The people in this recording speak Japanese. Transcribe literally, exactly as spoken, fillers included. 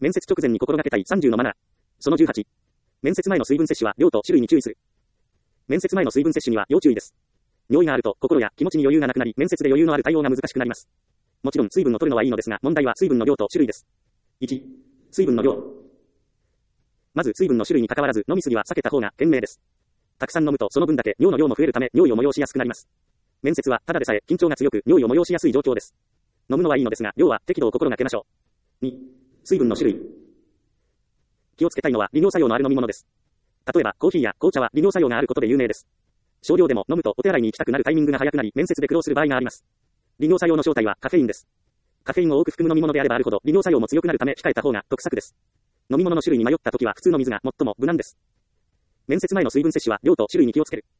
面接直前に心がけたいさんじゅうのマナー。そのじゅうはち。面接前の水分摂取は量と種類に注意する。面接前の水分摂取には要注意です。尿意があると心や気持ちに余裕がなくなり、面接で余裕のある対応が難しくなります。もちろん水分を取るのはいいのですが、問題は水分の量と種類です。いち、水分の量。まず水分の種類に関わらず、飲みすぎは避けた方が賢明です。たくさん飲むとその分だけ尿の量も増えるため、尿意を催しやすくなります。面接はただでさえ緊張が強く、尿意を催しやすい状況です。飲むのはいいのですが、量は適度を心がけましょう。に、水分の種類。気をつけたいのは利尿作用のある飲み物です。例えばコーヒーや紅茶は利尿作用があることで有名です。少量でも飲むとお手洗いに行きたくなるタイミングが早くなり、面接で苦労する場合があります。利尿作用の正体はカフェインです。カフェインを多く含む飲み物であればあるほど利尿作用も強くなるため控えた方が得策です。飲み物の種類に迷った時は普通の水が最も無難です。面接前の水分摂取は量と種類に気をつける。